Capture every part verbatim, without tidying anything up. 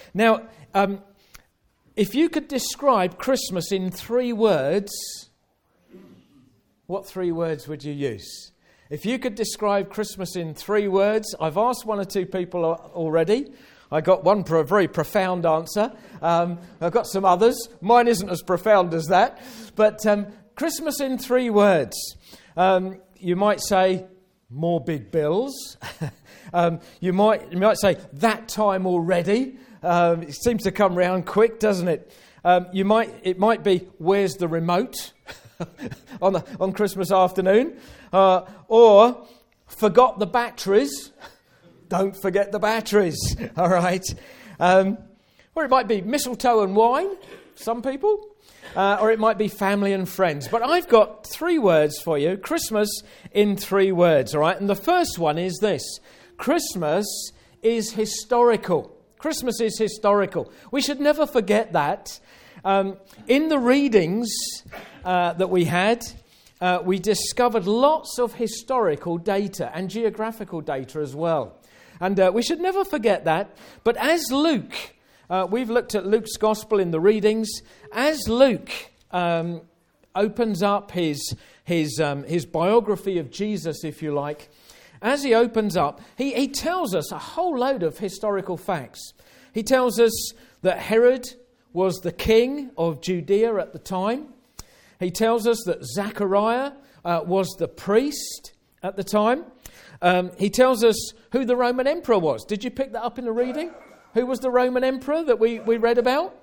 Now, um, if you could describe Christmas in three words, what three words would you use? If you could describe Christmas in three words, I've asked one or two people already. I got one for a very profound answer. Um, I've got some others. Mine isn't as profound as that. But um, Christmas in three words. Um, you might say, more big bills. um, you might you might say, that time already. Um, it seems to come round quick, doesn't it? Um, you might it might be, where's the remote on the, on Christmas afternoon? Uh, or forgot the batteries. Don't forget the batteries. All right. Um, or it might be mistletoe and wine. Some people. Uh, or it might be family and friends. But I've got three words for you. Christmas in three words, all right? And the first one is this. Christmas is historical. Christmas is historical. We should never forget that. Um, in the readings uh, that we had, uh, we discovered lots of historical data and geographical data as well. And uh, we should never forget that. But as Luke... Uh, we've looked at Luke's Gospel in the readings. As Luke um, opens up his his um, his biography of Jesus, if you like, as he opens up, he, he tells us a whole load of historical facts. He tells us that Herod was the king of Judea at the time. He tells us that Zechariah uh, was the priest at the time. Um, he tells us who the Roman emperor was. Did you pick that up in the reading? Who was the Roman emperor that we, we read about?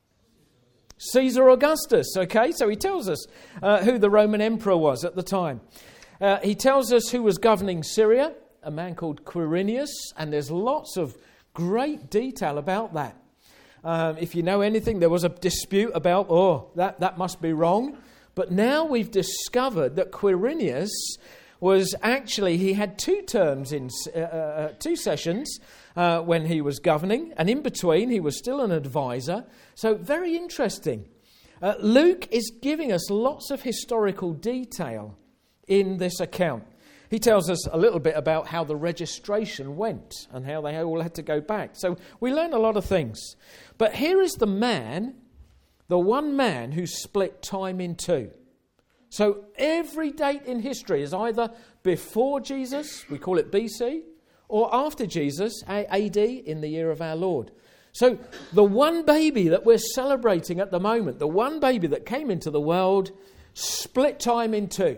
Caesar Augustus, okay? So he tells us uh, who the Roman emperor was at the time. Uh, he tells us who was governing Syria, a man called Quirinius, and there's lots of great detail about that. Um, if you know anything, there was a dispute about, oh, that, that must be wrong. But now we've discovered that Quirinius was actually, he had two terms in uh, uh, two sessions uh, when he was governing, and in between he was still an advisor. So very interesting. Uh, Luke is giving us lots of historical detail in this account. He tells us a little bit about how the registration went and how they all had to go back. So we learn a lot of things. But here is the man, the one man who split time in two. So every date in history is either before Jesus, we call it B C, or after Jesus, A D, in the year of our Lord. So the one baby that we're celebrating at the moment, the one baby that came into the world, split time in two.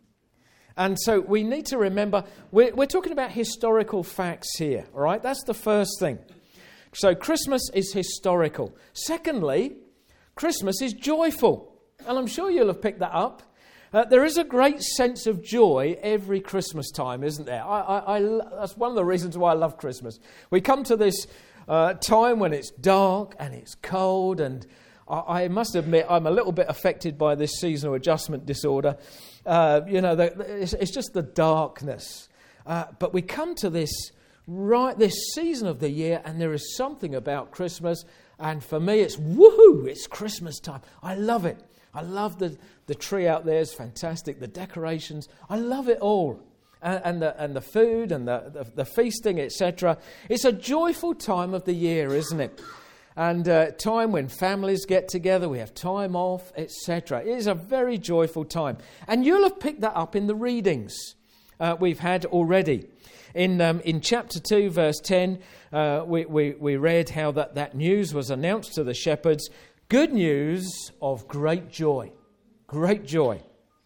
And so we need to remember, we're, we're talking about historical facts here, all right? That's the first thing. So Christmas is historical. Secondly, Christmas is joyful. And I'm sure you'll have picked that up. Uh, there is a great sense of joy every Christmas time, isn't there? I, I, I, that's one of the reasons why I love Christmas. We come to this uh, time when it's dark and it's cold, and I, I must admit I'm a little bit affected by this seasonal adjustment disorder. Uh, you know, the, it's, it's just the darkness. Uh, but we come to this right this season of the year, and there is something about Christmas. And for me, it's woohoo! It's Christmas time. I love it. I love the, the tree out there. It's fantastic. The decorations. I love it all. And, and, the, and the food and the, the, the feasting, et cetera. It's a joyful time of the year, isn't it? And uh, time when families get together. We have time off, et cetera. It is a very joyful time. And you'll have picked that up in the readings uh, we've had already. In um, in chapter two, verse ten, uh, we, we, we read how that, that news was announced to the shepherds. Good news of great joy. Great joy.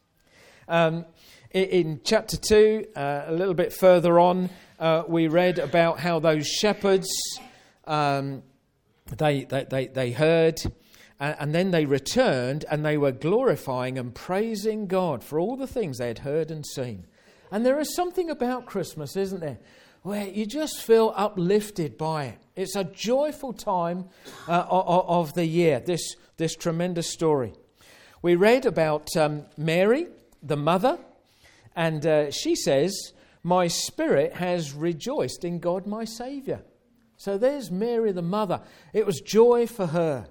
Um, in, in chapter two, uh, a little bit further on, uh, we read about how those shepherds, um, they, they, they, they heard, and, and then they returned, and they were glorifying and praising God for all the things they had heard and seen. And there is something about Christmas, isn't there, where you just feel uplifted by it. It's a joyful time uh, of, of the year, this, this tremendous story. We read about um, Mary, the mother, and uh, she says, "My spirit has rejoiced in God my Saviour." So there's Mary, the mother. It was joy for her.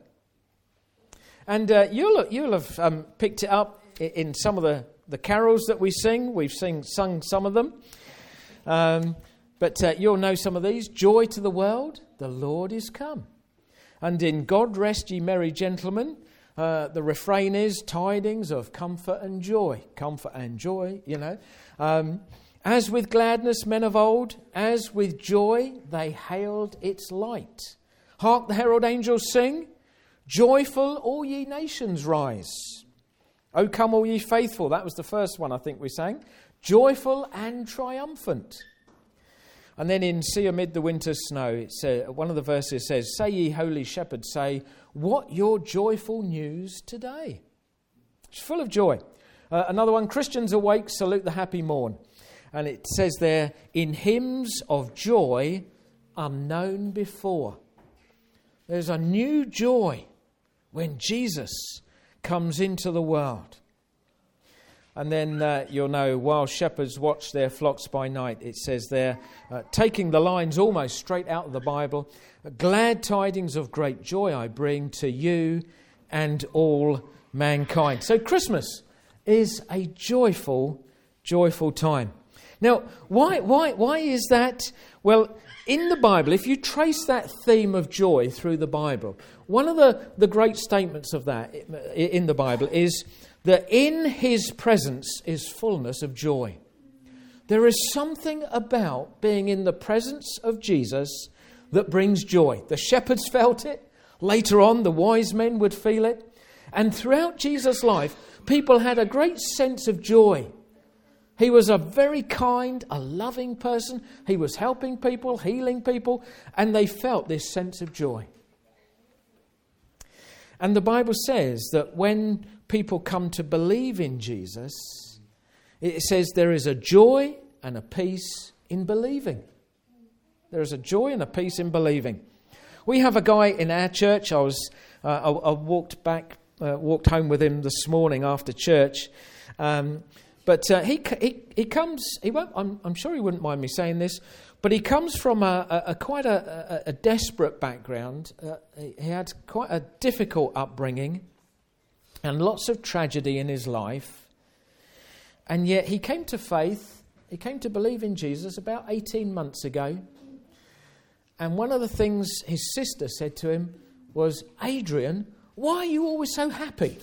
And uh, you'll, you'll have um, picked it up in some of the, the carols that we sing. We've sing, sung some of them. Um But uh, you'll know some of these. Joy to the world, the Lord is come. And in God rest ye merry gentlemen, uh, the refrain is tidings of comfort and joy. Comfort and joy, you know. Um, as with gladness men of old, as with joy they hailed its light. Hark the herald angels sing, joyful all ye nations rise. O come all ye faithful, that was the first one I think we sang. Joyful and triumphant. And then in See Amid the Winter's Snow, it's, uh, one of the verses says, say ye holy shepherds, say, what your joyful news today. It's full of joy. Uh, another one, Christians awake, salute the happy morn. And it says there, in hymns of joy unknown before. There's a new joy when Jesus comes into the world. And then uh, you'll know, while shepherds watch their flocks by night, it says there, uh, taking the lines almost straight out of the Bible, glad tidings of great joy I bring to you and all mankind. So Christmas is a joyful, joyful time. Now, why, why, why is that? Well, in the Bible, if you trace that theme of joy through the Bible, one of the, the great statements of that in the Bible is that in his presence is fullness of joy. There is something about being in the presence of Jesus that brings joy. The shepherds felt it. Later on, the wise men would feel it. And throughout Jesus' life, people had a great sense of joy. He was a very kind, a loving person. He was helping people, healing people, and they felt this sense of joy. And the Bible says that when people come to believe in Jesus, it says there is a joy and a peace in believing. There is a joy and a peace in believing. We have a guy in our church. I was uh, I, I walked back, uh, walked home with him this morning after church. Um, but uh, he he he comes. He won't. I'm, I'm sure he wouldn't mind me saying this. But he comes from a, a, a quite a, a, a desperate background. Uh, he had quite a difficult upbringing and lots of tragedy in his life. And yet he came to faith, he came to believe in Jesus about eighteen months ago. And one of the things his sister said to him was, Adrian, why are you always so happy?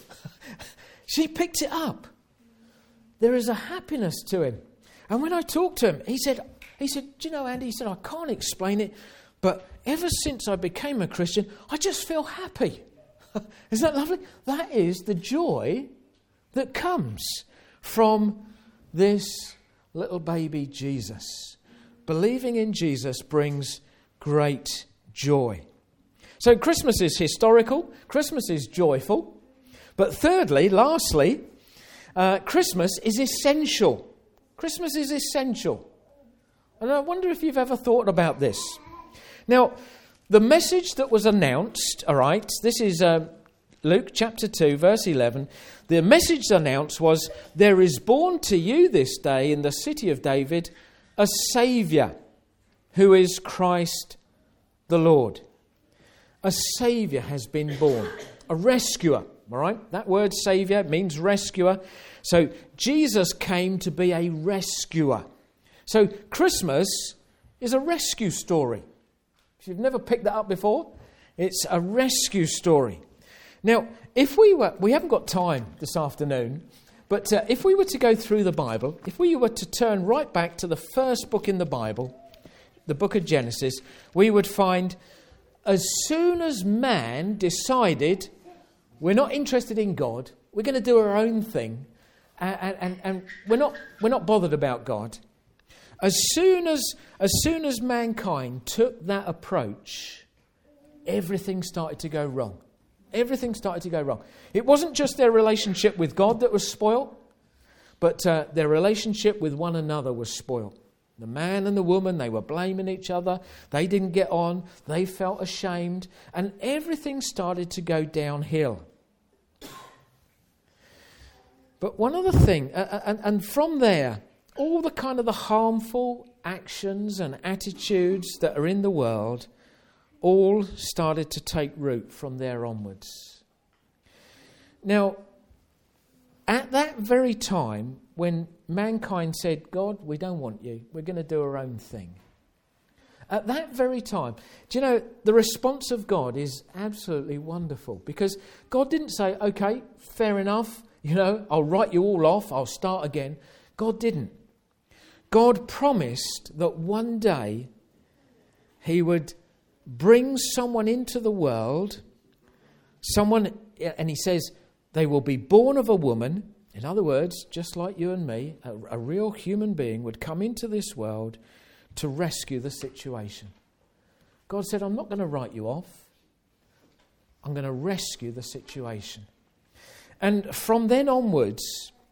She picked it up. There is a happiness to him. And when I talked to him, he said, he said, do you know, Andy, he said, I can't explain it, but ever since I became a Christian, I just feel happy. Isn't that lovely? That is the joy that comes from this little baby Jesus. Believing in Jesus brings great joy. So Christmas is historical. Christmas is joyful. But thirdly, lastly, uh, Christmas is essential. Christmas is essential. And I wonder if you've ever thought about this. Now, the message that was announced, all right, this is uh, Luke chapter two, verse eleven. The message announced was, there is born to you this day in the city of David a Saviour, who is Christ the Lord. A Saviour has been born, a rescuer, all right? That word Saviour means rescuer. So Jesus came to be a rescuer. So Christmas is a rescue story. If you've never picked that up before, it's a rescue story. Now, if we were, we haven't got time this afternoon, but uh, if we were to go through the Bible, if we were to turn right back to the first book in the Bible, the book of Genesis, we would find as soon as man decided we're not interested in God, we're going to do our own thing, and, and, and we're not we're not bothered about God. As soon as as soon as mankind took that approach, everything started to go wrong. Everything started to go wrong. It wasn't just their relationship with God that was spoilt, but uh, their relationship with one another was spoilt. The man and the woman, they were blaming each other. They didn't get on. They felt ashamed. And everything started to go downhill. But one other thing, uh, and, and from there, all the kind of the harmful actions and attitudes that are in the world all started to take root from there onwards. Now, at that very time, when mankind said, God, we don't want you, we're going to do our own thing. At that very time, do you know, the response of God is absolutely wonderful, because God didn't say, okay, fair enough, you know, I'll write you all off, I'll start again. God didn't. God promised that one day he would bring someone into the world, someone, and he says, they will be born of a woman. In other words, just like you and me, a, a real human being would come into this world to rescue the situation. God said, I'm not going to write you off. I'm going to rescue the situation. And from then onwards,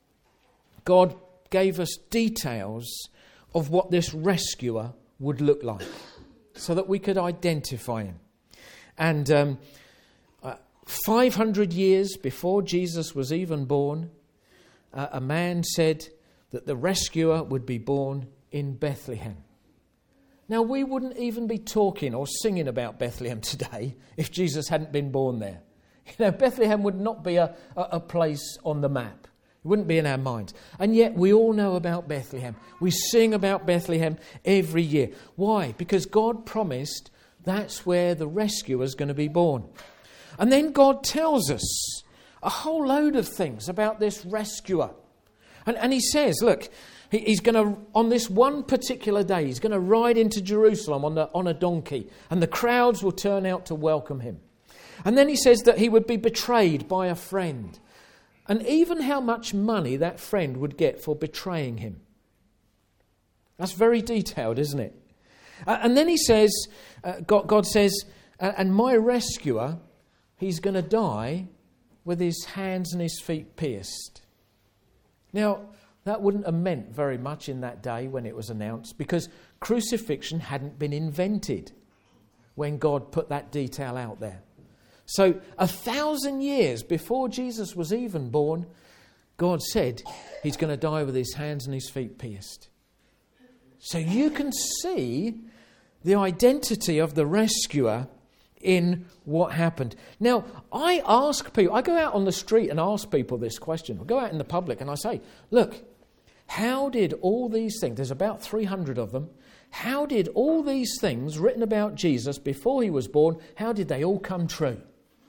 God gave us details of what this rescuer would look like, so that we could identify him. And um, uh, five hundred years before Jesus was even born, uh, a man said that the rescuer would be born in Bethlehem. Now, we wouldn't even be talking or singing about Bethlehem today if Jesus hadn't been born there. You know, Bethlehem would not be a, a, a place on the map. It wouldn't be in our minds. And yet we all know about Bethlehem. We sing about Bethlehem every year. Why? Because God promised that's where the rescuer is going to be born. And then God tells us a whole load of things about this rescuer. And, and he says, look, he, he's going to, on this one particular day, he's going to ride into Jerusalem on, the, on a donkey. And the crowds will turn out to welcome him. And then he says that he would be betrayed by a friend. And even how much money that friend would get for betraying him. That's very detailed, isn't it? Uh, and then he says, uh, God, God says, and my rescuer, he's going to die with his hands and his feet pierced. Now, that wouldn't have meant very much in that day when it was announced, because crucifixion hadn't been invented when God put that detail out there. So a thousand years before Jesus was even born, God said he's going to die with his hands and his feet pierced. So you can see the identity of the rescuer in what happened. Now, I ask people, I go out on the street and ask people this question. I go out in the public and I say, look, how did all these things, there's about three hundred of them, how did all these things written about Jesus before he was born, how did they all come true?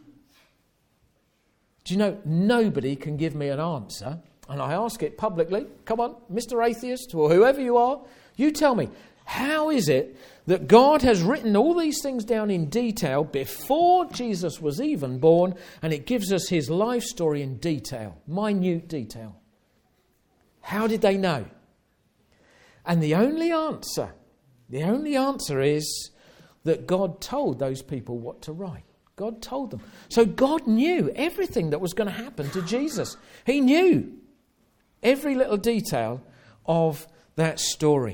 Do you know, nobody can give me an answer, and I ask it publicly. Come on, Mister Atheist, or whoever you are, you tell me, how is it that God has written all these things down in detail before Jesus was even born, and it gives us his life story in detail, minute detail? How did they know? And the only answer, the only answer is that God told those people what to write. God told them. So God knew everything that was going to happen to Jesus. He knew every little detail of that story.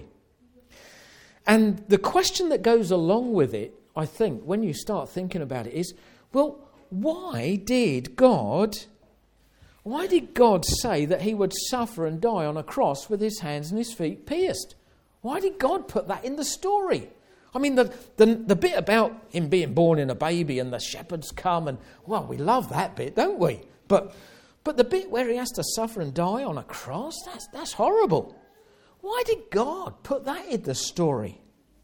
And the question that goes along with it, I think, when you start thinking about it is, well, why did God, why did God say that he would suffer and die on a cross with his hands and his feet pierced? Why did God put that in the story? I mean, the, the the bit about him being born in a baby and the shepherds come and, well, we love that bit, don't we? But but the bit where he has to suffer and die on a cross, that's that's horrible. Why did God put that in the story?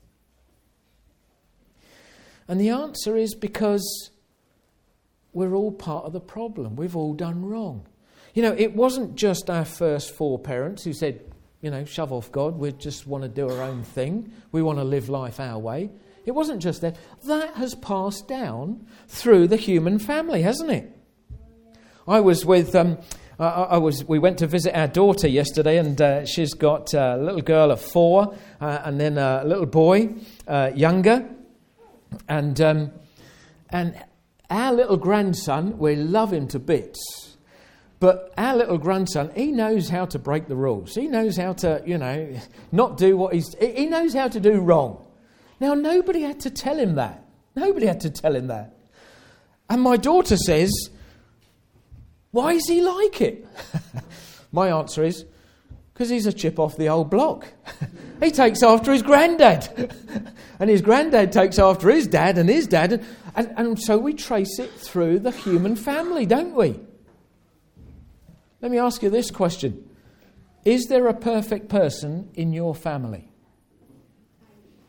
And the answer is because we're all part of the problem. We've all done wrong. You know, it wasn't just our first four parents who said, you know, shove off God, we just want to do our own thing. We want to live life our way. It wasn't just that. That has passed down through the human family, hasn't it? I was with, um, I, I was. we went to visit our daughter yesterday, and uh, she's got a little girl of four, uh, and then a little boy, uh, younger. And, um, and our little grandson, we love him to bits. But our little grandson, he knows how to break the rules. He knows how to, you know, not do what he's... He knows how to do wrong. Now, nobody had to tell him that. Nobody had to tell him that. And my daughter says, why is he like it? My answer is, because he's a chip off the old block. He takes after his granddad. And his granddad takes after his dad and his dad. And, and, and so we trace it through the human family, don't we? Let me ask you this question. Is there a perfect person in your family?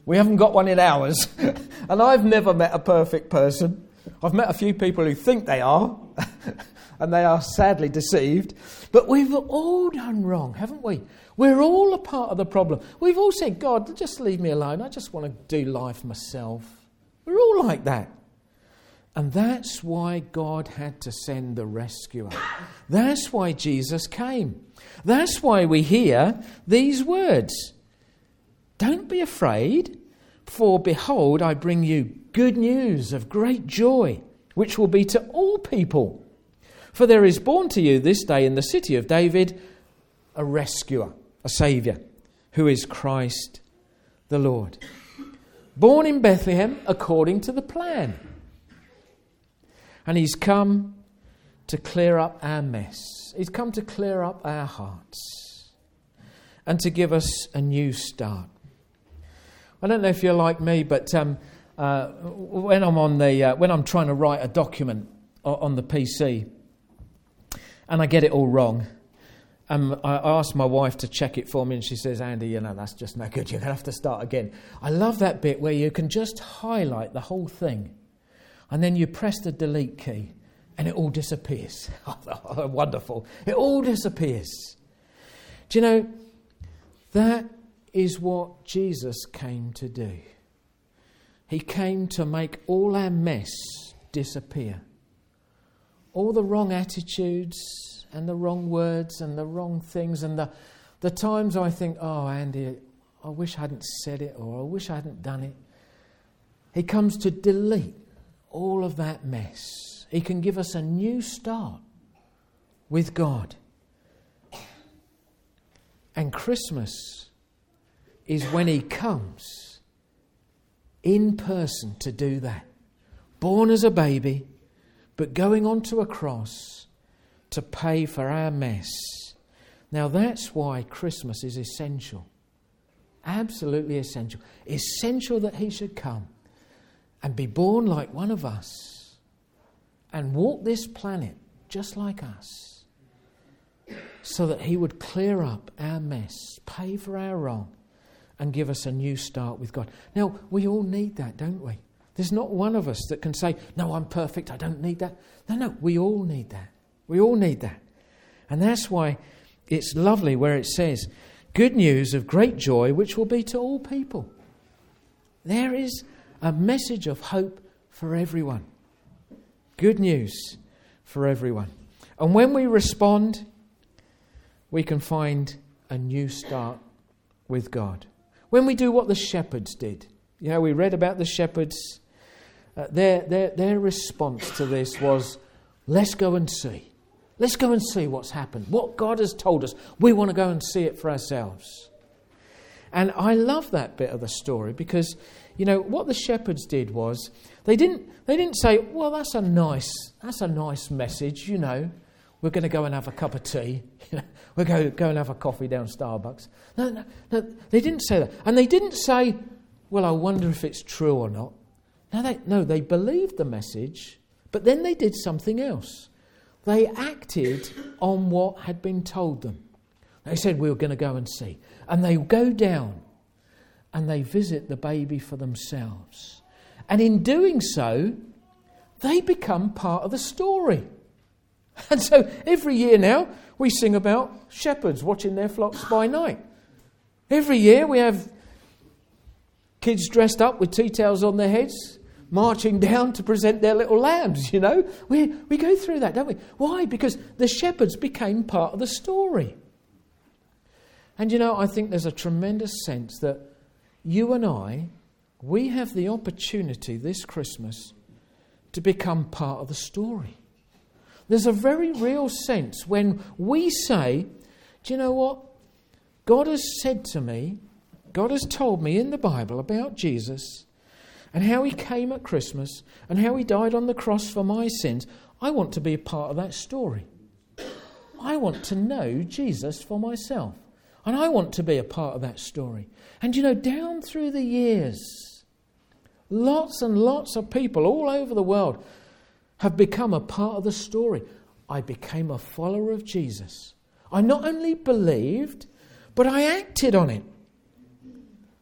We haven't got one in ours. And I've never met a perfect person. I've met a few people who think they are, and they are sadly deceived. But we've all done wrong, haven't we? We're all a part of the problem. We've all said, God, just leave me alone. I just want to do life myself. We're all like that. And that's why God had to send the rescuer. That's why Jesus came. That's why we hear these words. Don't be afraid, for behold, I bring you good news of great joy, which will be to all people. For there is born to you this day in the city of David a rescuer, a saviour, who is Christ the Lord. Born in Bethlehem according to the plan. And he's come to clear up our mess. He's come to clear up our hearts and to give us a new start. I don't know if you're like me, but um, uh, when I'm on the uh, when I'm trying to write a document on the P C and I get it all wrong, um, I ask my wife to check it for me, and she says, "Andy, you know that's just no good. You're going to have to start again." I love that bit where you can just highlight the whole thing. And then you press the delete key and it all disappears. Oh, wonderful. It all disappears. Do you know, that is what Jesus came to do. He came to make all our mess disappear. All the wrong attitudes and the wrong words and the wrong things and the, the times I think, oh, Andy, I wish I hadn't said it, or I wish I hadn't done it. He comes to delete all of that mess. He can give us a new start with God. And Christmas is when he comes in person to do that. Born as a baby, but going onto a cross to pay for our mess. Now that's why Christmas is essential. Absolutely essential. Essential that he should come and be born like one of us and walk this planet just like us, so that he would clear up our mess, pay for our wrong, and give us a new start with God. Now, we all need that, don't we? There's not one of us that can say, no, I'm perfect, I don't need that. No, no, we all need that. We all need that. And that's why it's lovely where it says, good news of great joy, which will be to all people. There is a message of hope for everyone. Good news for everyone. And when we respond, we can find a new start with God. When we do what the shepherds did. You know, we read about the shepherds. Uh, their, their, their response to this was, let's go and see. Let's go and see what's happened. What God has told us. We want to go and see it for ourselves. And I love that bit of the story because, you know, what the shepherds did was they didn't they didn't say, well, that's a nice that's a nice message, you know. We're going to go and have a cup of tea. You know, we'll go go and have a coffee down Starbucks. No, no, no, they didn't say that. And they didn't say, well, I wonder if it's true or not. No, they no, they believed the message, but then they did something else. They acted on what had been told them. They said, we were going to go and see. And they go down and they visit the baby for themselves. And in doing so, they become part of the story. And so every year now, we sing about shepherds watching their flocks by night. Every year we have kids dressed up with tea towels on their heads, marching down to present their little lambs, you know. We, we go through that, don't we? Why? Because the shepherds became part of the story. And, you know, I think there's a tremendous sense that you and I, we have the opportunity this Christmas to become part of the story. There's a very real sense when we say, do you know what? God has said to me, God has told me in the Bible about Jesus and how he came at Christmas and how he died on the cross for my sins. I want to be a part of that story. I want to know Jesus for myself. And I want to be a part of that story. And you know, down through the years, lots and lots of people all over the world have become a part of the story. I became a follower of Jesus. I not only believed, but I acted on it.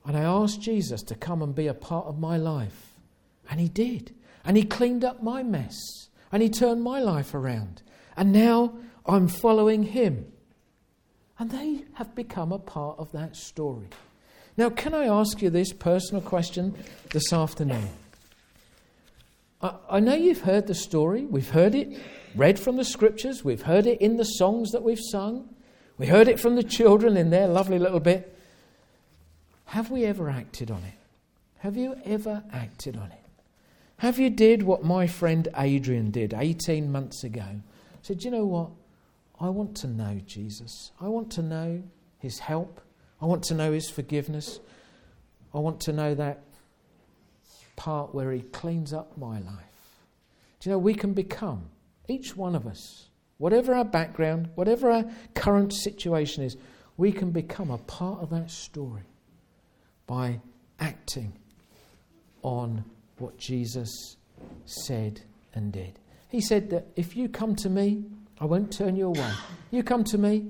And I asked Jesus to come and be a part of my life. And he did. And he cleaned up my mess. And he turned my life around. And now I'm following him. And they have become a part of that story. Now, can I ask you this personal question this afternoon? I, I know you've heard the story. We've heard it read from the scriptures. We've heard it in the songs that we've sung. We heard it from the children in their lovely little bit. Have we ever acted on it? Have you ever acted on it? Have you did what my friend Adrian did eighteen months ago? Said, you know what? I want to know Jesus. I want to know his help. I want to know his forgiveness. I want to know that part where he cleans up my life. Do you know, we can become, each one of us, whatever our background, whatever our current situation is, we can become a part of that story by acting on what Jesus said and did. He said that if you come to me, I won't turn you away. You come to me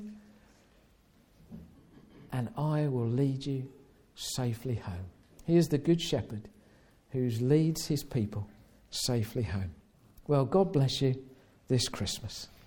and I will lead you safely home. He is the good shepherd who leads his people safely home. Well, God bless you this Christmas.